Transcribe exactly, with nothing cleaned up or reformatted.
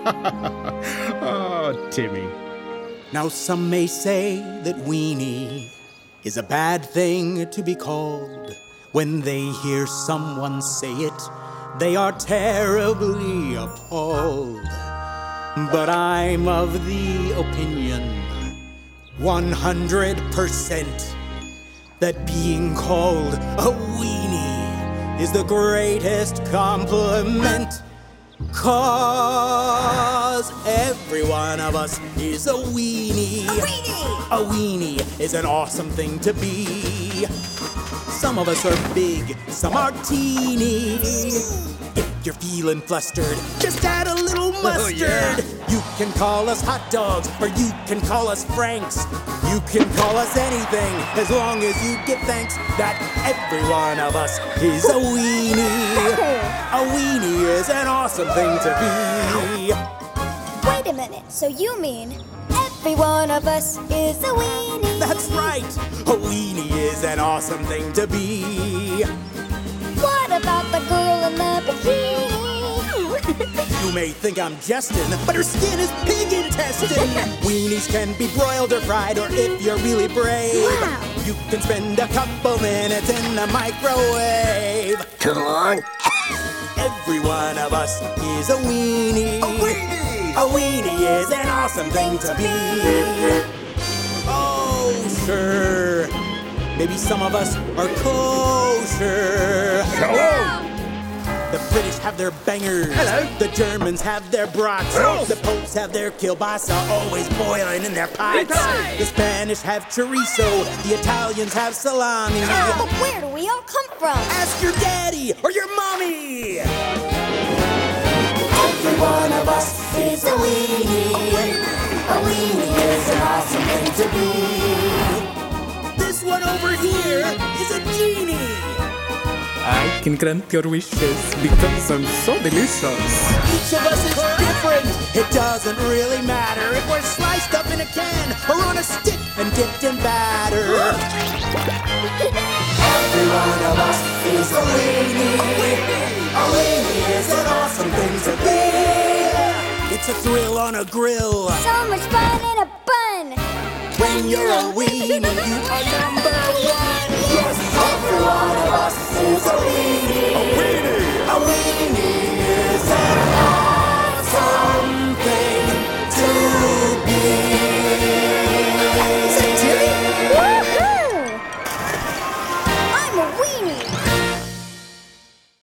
Oh, Timmy. Now some may say that weenie is a bad thing to be called. When they hear someone say it, they are terribly appalled. But I'm of the opinion, one hundred percent, that being called a weenie is the greatest compliment. 'Cause every one of us is a weenie. A weenie! A weenie is an awesome thing to be. Some of us are big, some are teeny. If you're feeling flustered, just add a little mustard. Oh, yeah. You can call us hot dogs, or you can call us Franks. You can call us anything, as long as you give thanks that every one of us is a weenie. A weenie is an awesome thing to be. Wait a minute, so you mean every one of us is a weenie? That's right, a weenie is an awesome thing to be. What about the girl in the bikini? You may think I'm jesting, but her skin is pig intestine. Weenies can be broiled or fried, or if you're really brave, Wow. you can spend a couple minutes in the microwave. Come on. Every one of us is a weenie. A weenie! A weenie is an awesome thing to be. Oh, sure. Maybe some of us are kosher. Hello. The British have their bangers. Hello. The Germans have their brats. Hello. The Popes have their kielbasa always boiling in their pots. Italy. The Spanish have chorizo. The Italians have salami. But where do we all come from? Ask your daddy or your mommy. Every one of us is a weenie. A weenie is an awesome thing to be. This one over here is a genie. I can grant your wishes because I'm so delicious. Each of us is different. It doesn't really matter if we're sliced up in a can or on a stick and dipped in batter. Every one of us is a weenie. A weenie is an awesome thing to be. It's a thrill on a grill. So much fun in a bun. When you're a weenie, you are number one. Yes, every one of us is a weenie. A weenie. A